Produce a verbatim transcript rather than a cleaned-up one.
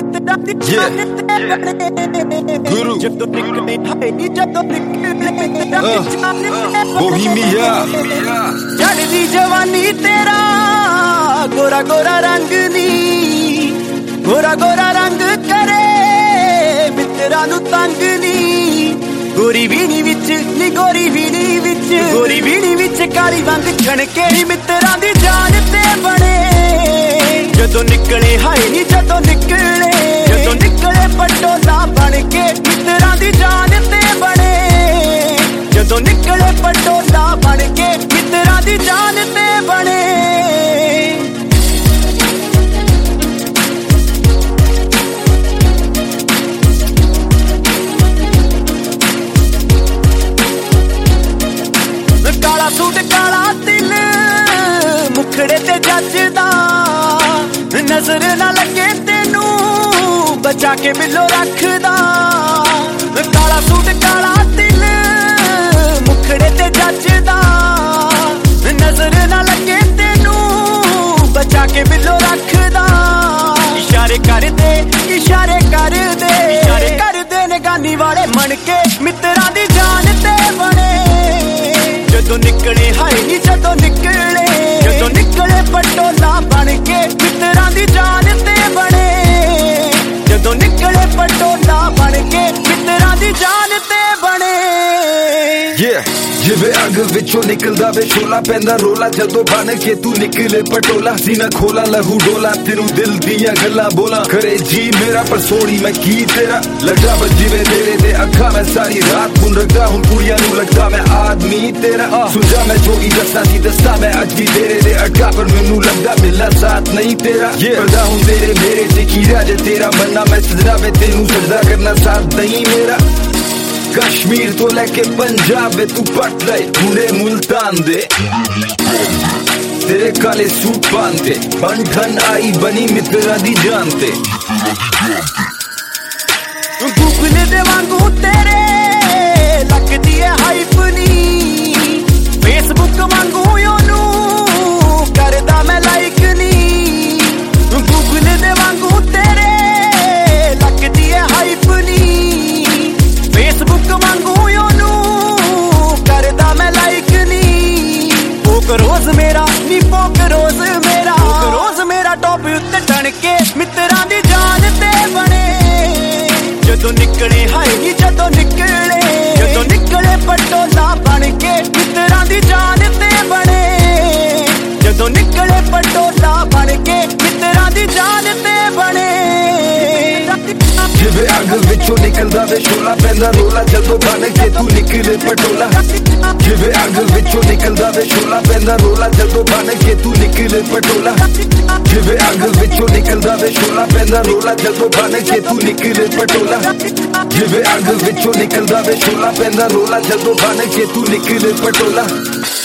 Yeah, Guru, uh, Bohemia, चढ़दी जवानी तेरा गोरा गोरा रंग नी गोरा गोरा रंग करे मित्रा नू तंग नी गोरी बीनी विच नी गोरी बीनी विच गोरी बीनी विच काली वंग छणके मित्रा दी जान ते बने जदों निकले हाय नी जदों निकले जदों निकले पटोला बन के मित्रा दी जान ते बने जदों निकले पटोला बन के मित्रा दी जान ते बने काला सूट काला दिल मुखड़े ते जचदा नजर ना लगे तेनू बचा के बिलो रखदा काला सूट काला दिल मुखड़े ते जचदा नजर ना लगे तेनू बचा के बिलो रखदा इशारे कर दे इशारे कर दे इशारे कर दे निगानी वाले मन के मित्रा दी जान ते बने जदों निकले हाय नी जदों निकले जदों निकले पटोला बन के मित्रा दी जान ते बने जदों निकले पटोला बन के मित्रा दी जान ते बने yeah. जिवे अग विचों निकलदा वे शोला पैंदा रोला जदों बन के तू निकले पटोला सीना खोला लहू डोला तेनू दिल दियां गल्लां बोला करे जी मेरा पर सोड़ी मैं की तेरा लगा बस जिवे तेरे दे अखा मैं सारी रात बुन रखदा हुण कुड़ियां नू लगदा मैं आदमी तेरा सुझा मैं जोगी दस्सा दी दस्सा मैं अज दी तेरे दे अखा पर मैनू लगदा मिला साथ नहीं तेरा करदा हुण तेरे मेरे च की राज तेरा बनना मैं सजदा वे तेनू सजदा करना साथ नहीं मेरा कश्मीर तो लेके पंजाब में तू पट ले पुणे मुल्तान दे तेरे काले सूट पांदे बंधन आई बनी मित्रा दी जानते गूगल दे वांगू तेरे लगदी है हाइप नी फेसबुक वांगू ओनू करदा मैं लाइक नी गूगल दे वांगू तेरे लगदी है हाइप नी फेसबुक वांगू ओनू करदा मैं लाइक नी पोक रोज मेरा नी पोक रोज मेरा रोज मेरा टॉप उत्ते टन के मित्रा दी जान ते बने जदों निकले हाय नी जदों निकले जदों निकले पटोला बन के मित्रा दी जान ते बने जदों निकले पटोला बन के मित्रा दी जान ते बने जिवे अग विचों निकलदा वे शोला पैंदा रोला जदों बन के तू निकले पटोला जिवे अग विचों निकलदा वे शोला पैंदा रोला जदों बन के तू निकले पटोला जिवे अग विचों निकलदा वे शोला पैंदा रोला जदों बन के तू निकले पटोला जिवे अग विचों निकलदा वे शोला पैंदा रोला जदों बन के तू निकले पटोला